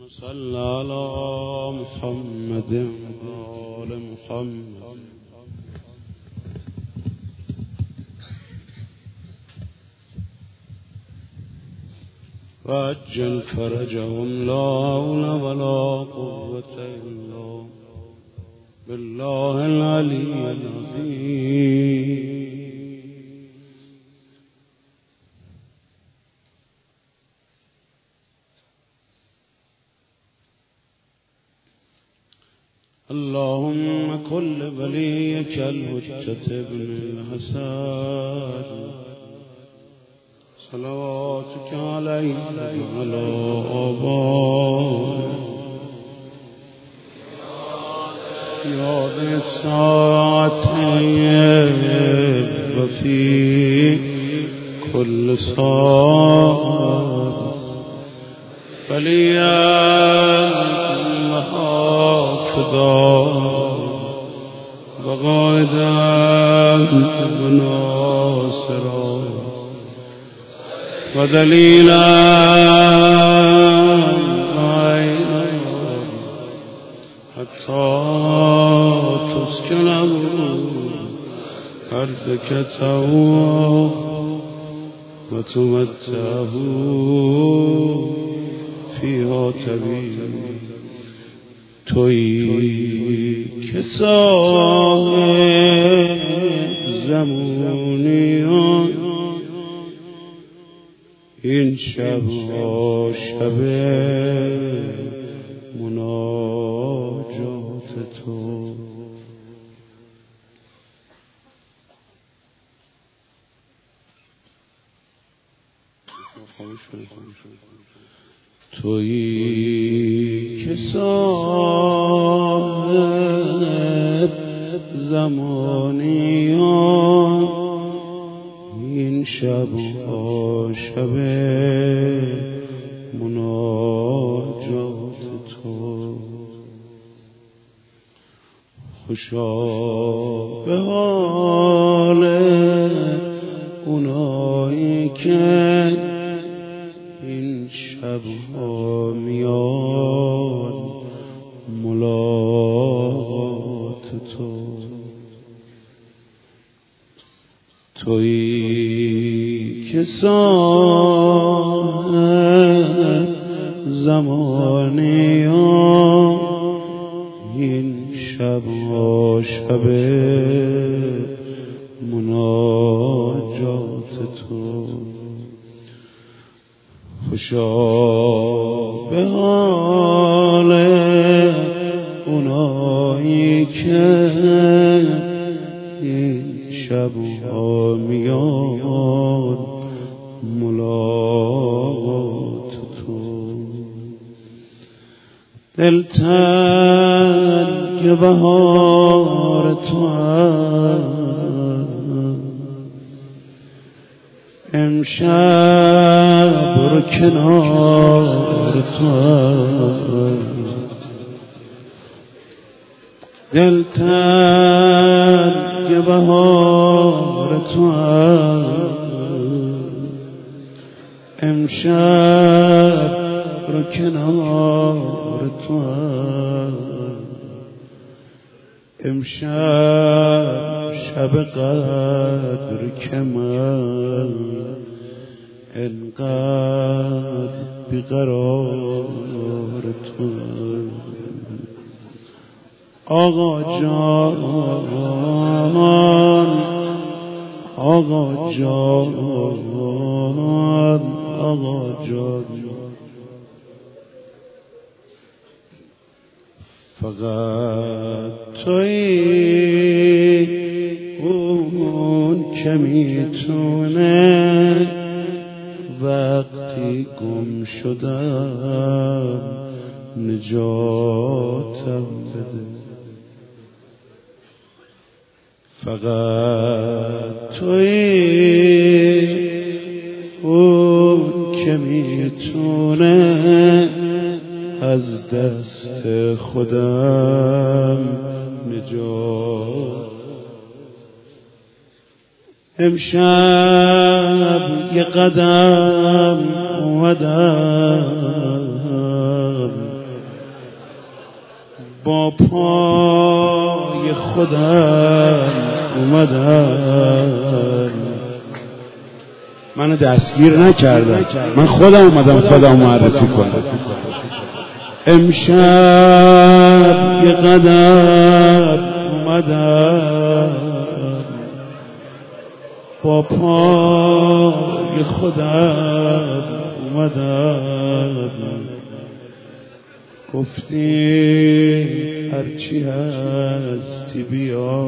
صل على محمد وآل محمد وعجل فرجهم لا حول ولا قوة إلا بالله العلي العظيم. اللهم كل وليك الحجة ابن الحسن صلواتك عليه وعلى آبائه يا ذي الساعتين وفي كل ساعة وليا وحافظا وقائدا وناصرا ودليلا عينا حتى تسكنه أرضك توا وتمتعه فيها طویل. تویی که صاحب زمانیان این شب ها شب مناجات تو. تویی که صاحب زمانیان این شب ها شب مناجات تو. خوشا به حال اونایی که این شبها میان ملاقات تو. تویی که صاحب زمانیان این شبها شب مناجات تو. خوشا به حال اونایی که این شبها میان ملاقات تو. دلتنگ بهار تو امشب رو کنار تو. دلتنگ بهار تو امشب رو کنار تو. امشب شب قدر که من انقدر بیقرار تو. آقا جان آقا جان آقا جان فقط تویی اون که میتونه وقتی گم شدم نجاتم بده. فقط تویی اون که میتونه از دست خودم نجات. امشب یه قدم اومدم با پای خودم اومدم، منو دستگیر نکردم، من خودم اومدم خودم معرفی کنم. امشب یه قدم اومدم، با پای خودم اومدم. گفتی هرچی هستی بیا،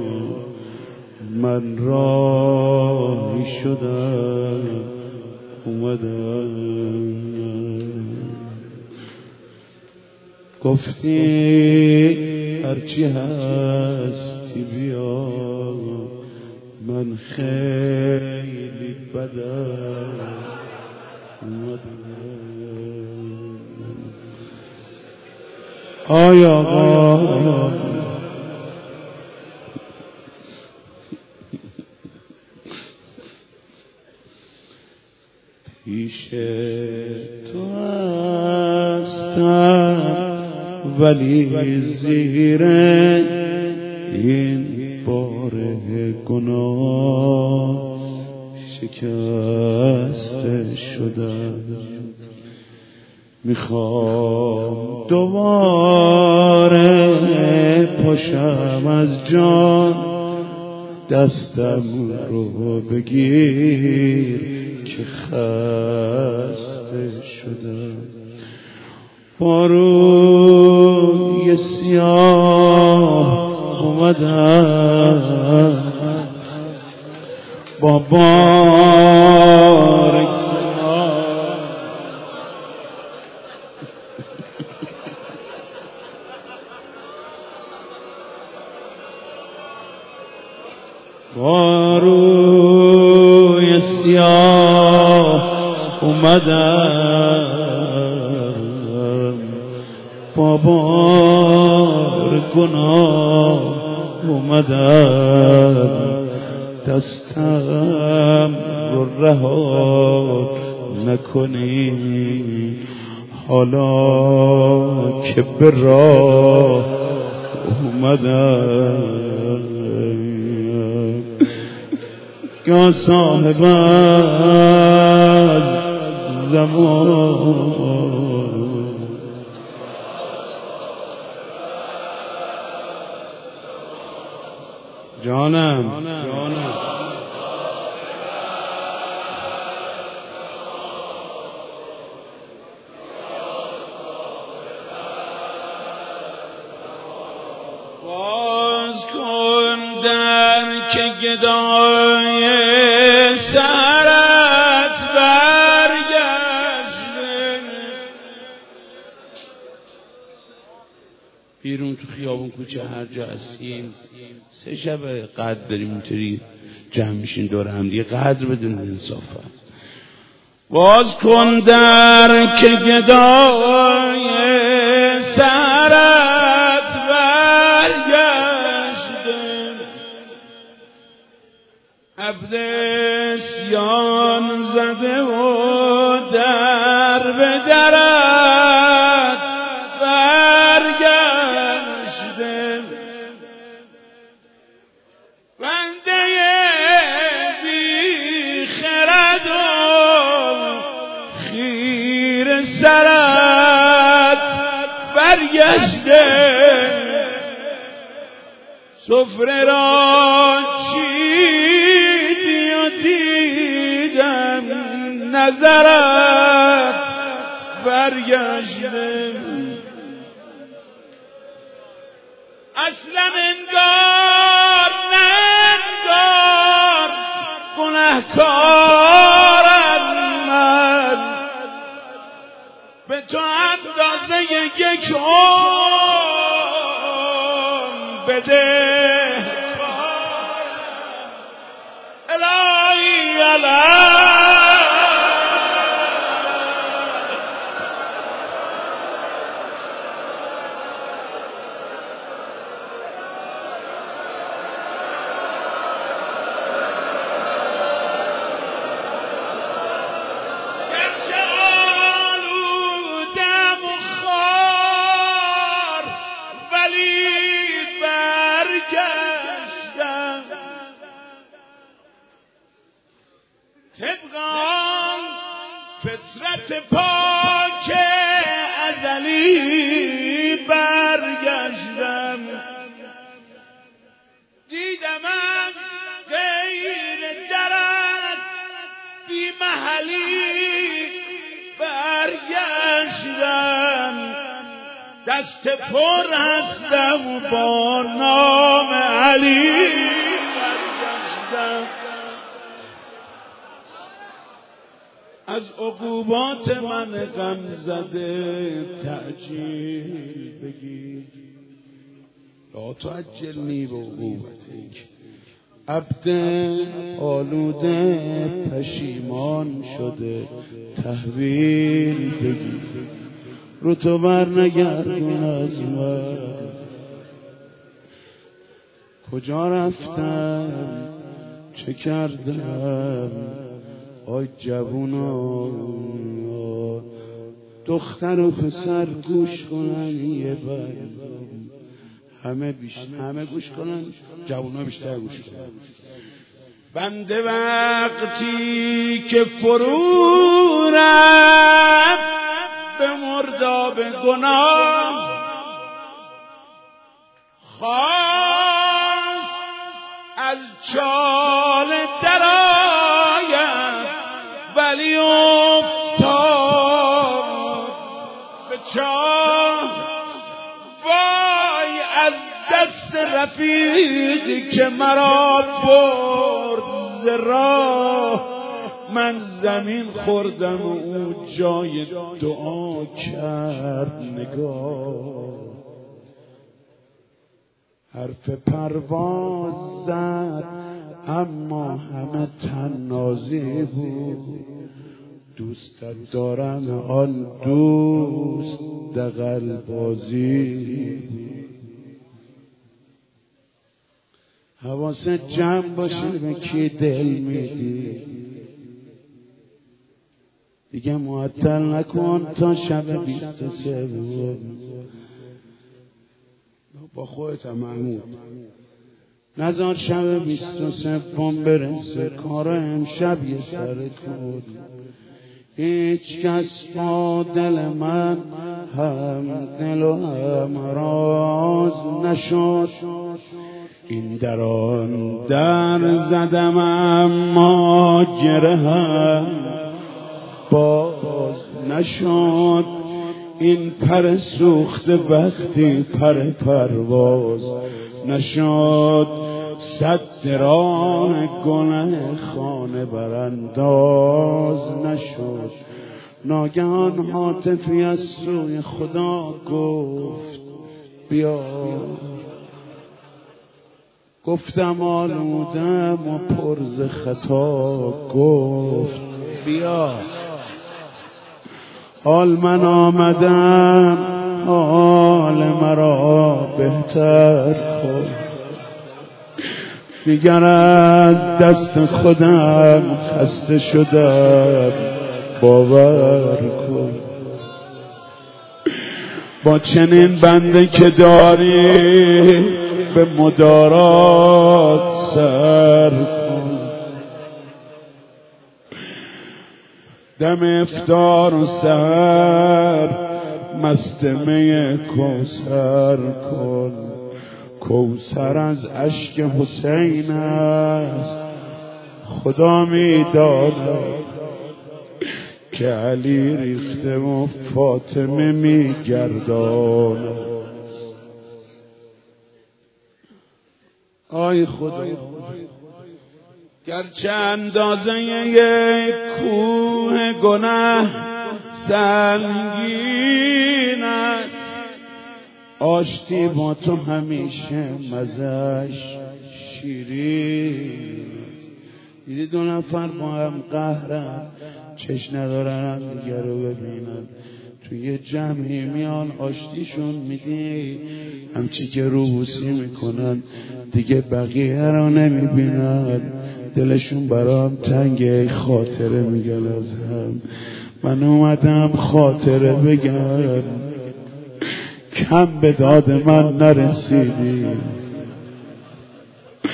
من راهی شدم اومدم. گفتی هرچی هستی بیا، من خیلی بدم اومدم. آیا آقا پیش تو هستم، ولی زیر این بار گناه شکسته شدم. میخوام دوباره پاشم از جان، دستم رو بگیر که خسته شدم. با روی سیاه اومدم، با بار با روی سیاه اومدم، با بار گناه اومدم. دستم رو رها نکنی، حالا که به راه اومدم. یا صاحب زمان، جانم باز کن در که گدای سرت برگشته. بیرون تو خیابون کوچه هر جا هستیم 3 شب قدر داریم اینطوری جمع میشین دور هم دیگه، قدر بدون انصافا. باز کن در که گدای سرت برگشته، عبد اسیان زده و در به درت برگشته. بنده بی خرد و خیر سرت برگشته. سفره را چیدی و دیدم نظرت برگشته. اصلا انگار ننگار گناهکارم من، به تو اندازه یک عمر بده. الهی الهی علی برگشتم، دیدم از غیر درت بی محلی برگشتم، دست پر هستم با نام علی برگشتم. از عقوبات من غم زده تعجیل بگیر، لا تعجلنی بعقوبتک. عبد آلوده پشیمان شده تحویل بگیر، رو تو بر نگردون از من. کجا رفتم چه کردم آی جوونا، دختر و پسر گوش کنن یه بار، همه گوش کنن، جوونا بیشتر گوش کنن. بنده وقتی که فرو رفت به مرداب گناه، خواست از چال درآید ولی افتاد به چاه. وای از دست رفیقی که مرا برد ز راه، من زمین خوردم و او جای دعا کرد نگاه. حرف پرواز زد اما همه طنازی بود، دوستت دارم آن دوست دغل بازی. حواست جمع باشه به کی دل میدی، دیگه معطل نکن تا شب 23 با خودت محمود. نذار شب 23 برسه، کار امشب یه سر کن. هیچ کس با دل من هم دل و هم راز نشد، این در آن در زدم اما گره هم باز نشد. این پر سوخته وقتی پر پرواز نشد، صد درام گناه خانه برانداز نشد. ناگهان هاتفی از سوی خدا گفت بیا، گفتم آلودم و پرز خطا، گفت بیا. حال من آمدم حال مرا بهتر کن، دیگر از دست خودم خسته شدم باور کن. با چنین بنده که داری به مدارات سر کن، دم افطار و سحر مست می کوثر کن. کوثر از اشک حسین است، خدا می داند که علی ریخته و فاطمه می گرداند. آی خدا، گرچه اندازه یک کوه گناه سنگین است، آشتی با تو همیشه مزش شیرین است. دیدی دو نفر با هم قهرن، چشم ندارن هم دیگر رو ببینن، توی جمعی میان آشتیشون میدی، همچی که روبوسی میکنن دیگه بقیه رو نمیبینن، دلشون برام تنگه، خاطره میگن از هم. من اومدم خاطره بگم، کم به داد من نرسیدی،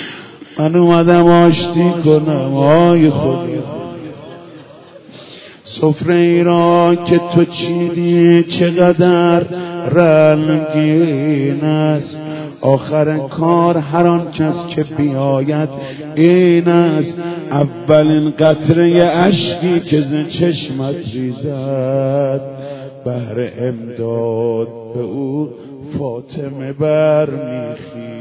من اومدم آشتی کنم. آی خدا، سفره ای را که تو چیدی چقدر رنگین است، آخر کار هر آن کس که بیاید این است. اولین قطره اشکی که ز چشمت ریزد، بهر امداد به او فاطمه برمیخیزد.